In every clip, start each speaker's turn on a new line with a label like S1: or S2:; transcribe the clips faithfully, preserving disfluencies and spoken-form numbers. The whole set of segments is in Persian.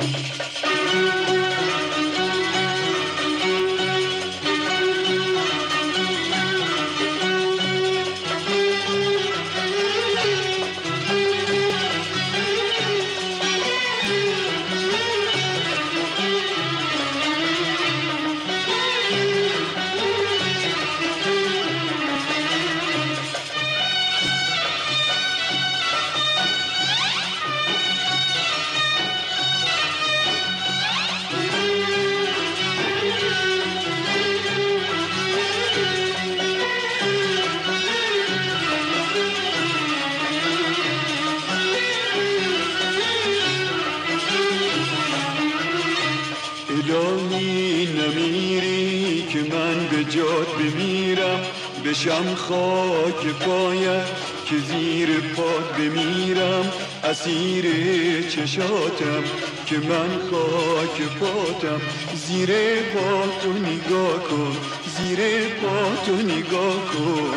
S1: الهی نمیری که من به جات بمیرم، بشم خاک پایت که زیر پات بمیرم، اسیر چشاتم که من خاک پاتم، زیر پاتو نگاه کن، زیر پاتو نگاه کن.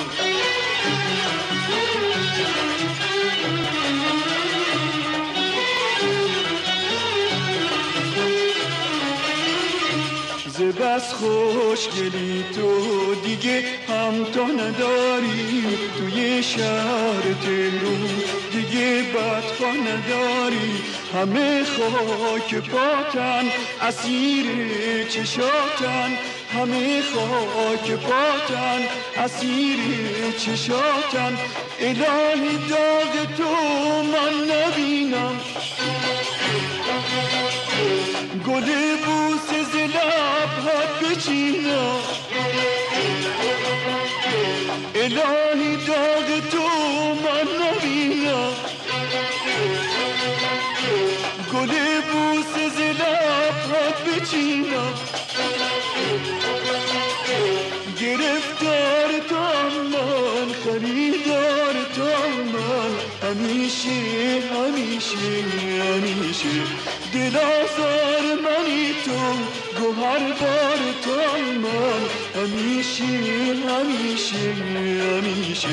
S1: بس خوشگلی تو دیگه همتا نداری، توی شهر تهرون دیگه بدخوا نداری، همه خاک پاتن اسیر چشاتن، همه خاک پاتن اسیر چشاتن. الهی داغ تو من نبینم، گل بوسه ز لب‌هات بچینم، الهی داغ تو من نبینم، گل بوسه ز لب‌هات بچینم. گرفتار تو من، خریدار تو من، همیشه همیشه همیشه دل آزار منی تو، گوهر بار تو من، همیشه همیشه همیشه.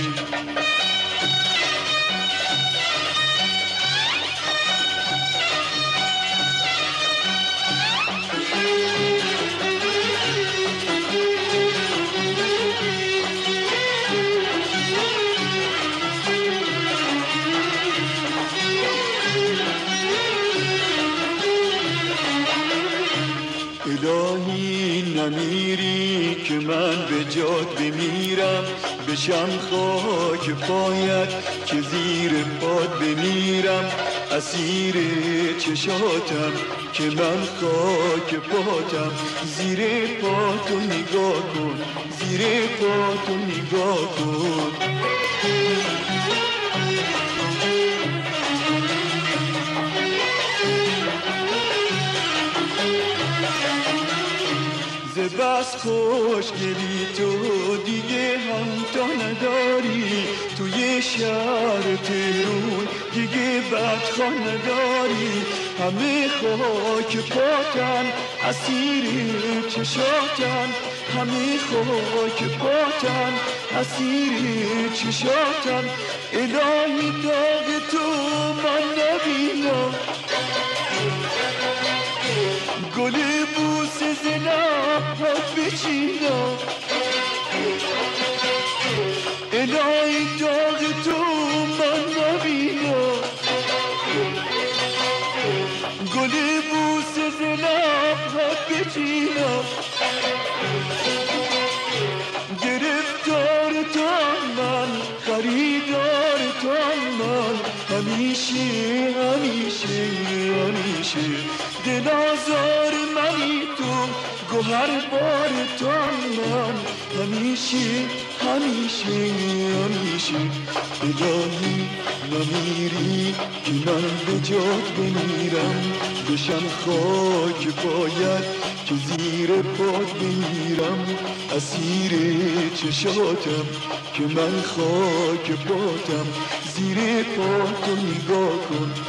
S1: الهی نمیری که من به جات بمیرم، بشم خاک پایت که زیر پات بمیرم، اسیر چشاتم که من خاک پاتم، زیر پاتو نگاه کن، زیر پاتو نگاه کن. بس خوشگلی تو دیگه همتا نداری، توی شهر تهرون دیگه بدخوا نداری، همه خاک پاتن اسیر چشاتن، همه خاک پاتن اسیر چشاتن. الهی داغ تو من نبینم، گل بوسه ز لب‌هات بچینم، الهی داغ تو من نبینم، گل بوسه ز لب‌هات بچینم. گرفتار تو من، خریدار تو من، همیشه همیشه همیشه دل آزار منی تو، گوهر بار تو من، همیشه همیشه همیشه. الهی نمیری که من به جات بمیرم، بشم خاک پایت که زیر پات بمیرم، اسیر چشاتم که من خاک پاتم، زیر پاتو نگاه کن،